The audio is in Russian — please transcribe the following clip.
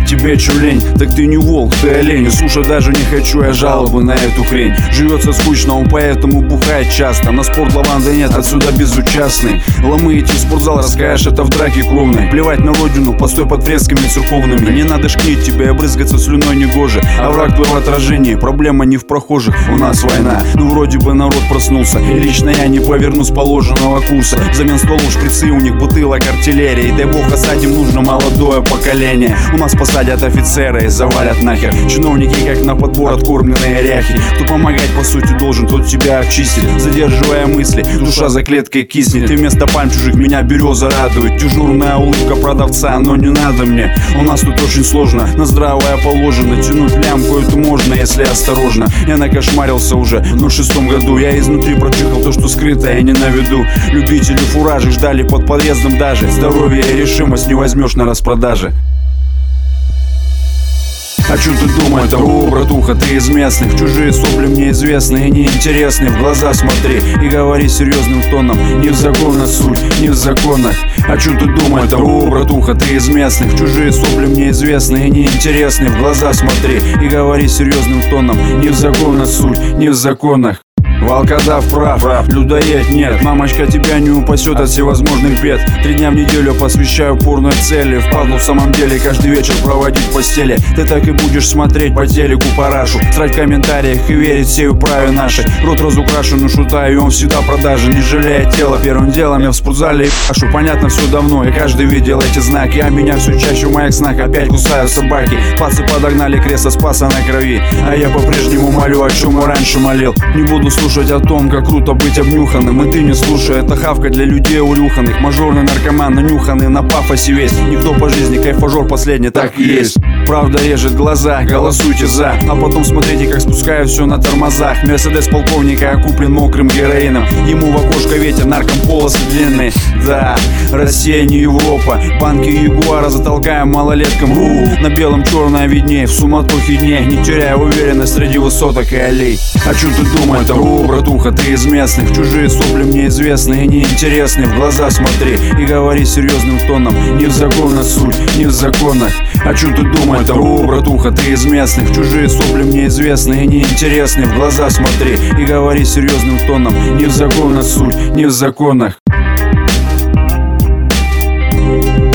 тебе чё лень? Так ты не волк, ты олень. И слушать даже не хочу я жалобы на эту хрень. Живется скучно, он поэтому бухает часто. На спорт лаванды нет, отсюда безучастный. Ломы идти в спортзал, расскажешь это в драке кровной. Плевать на родину, постой под фресками церковными. Не надо шкнить тебя и брызгаться слюной негоже. А враг твой в отражении, проблема не в прохожих. У нас война, ну вроде бы народ проснулся. И лично я не поверну с положенного курса. Взамен столов шприцы, у них бутылок артиллерии. Дай бог осадим, нужно молодое поколение. У нас посадят офицеры и завалят нахер. Чиновники как на подбор откормленные ряхи. Кто помогать по сути должен, тот тебя очистит. Задерживая мысли, душа за клеткой киснет. И вместо пальм чужих меня береза радует. Дежурная улыбка продавца, но не надо мне. У нас тут очень сложно, на здравое положено. Тянуть лямку это можно, если осторожно. Я накошмарился уже в 06 году. Я изнутри прочихал то, что скрыто, я не на виду. Любители фуражи ждали под подъездом даже. Здоровье и решимость не возьмешь на распродаже. А чё ты думаешь, о, братуха, ты из местных. Чужие сопли мне известны и неинтересны. В глаза смотри и говори серьезным тоном. Не в законах суть, не в законах. А чё ты думаешь, о, братуха, ты из местных. Чужие сопли мне известны и неинтересны. В глаза смотри и говори серьезным тоном. Не в законах суть, не в законах. Волкодав прав, людоед нет. Мамочка тебя не упасет от всевозможных бед. 3 дня в неделю посвящаю порной цели. Впадлу в самом деле каждый вечер проводить в постели. Ты так и будешь смотреть по телеку парашу, срать в комментариях и верить всей управе нашей. Рот разукрашен у шута, и он всегда продажен. Не жалея тела, первым делом я в спортзале ебашу. Понятно все давно, и каждый видел эти знаки. А меня все чаще в моих снах опять кусают собаки. Пацы подогнали кресло Спаса на крови. А я по-прежнему молю, о чем и раньше молил. Не буду слушать о том, как круто быть обнюханным. И ты не слушай, это хавка для людей урюханных. Мажорный наркоман, нанюханный на пафосе весь. Никто по жизни кайфажор последний, так и есть. Правда режет глаза, голосуйте за. А потом смотрите, как спускаю все на тормозах. Мерседес полковника окуплен мокрым героином. Ему в окошко ветер, нарком полосы длинные. Да, Россия не Европа. Банки Ягуара затолкаем малолеткам. На белом черное виднее, в суматохе дней. Не теряя уверенность среди высоток и аллей. А чё ты думаешь, братуха, ты из местных. Чужие сопли мне известны и неинтересны. В глаза смотри и говори серьезным тоном. Не в законах суть, не в законах. А чё ты думаешь, братуха, ты из местных. Чужие сопли мне известны и неинтересны. В глаза смотри и говори серьезным тоном. Не в законах суть, не в законах.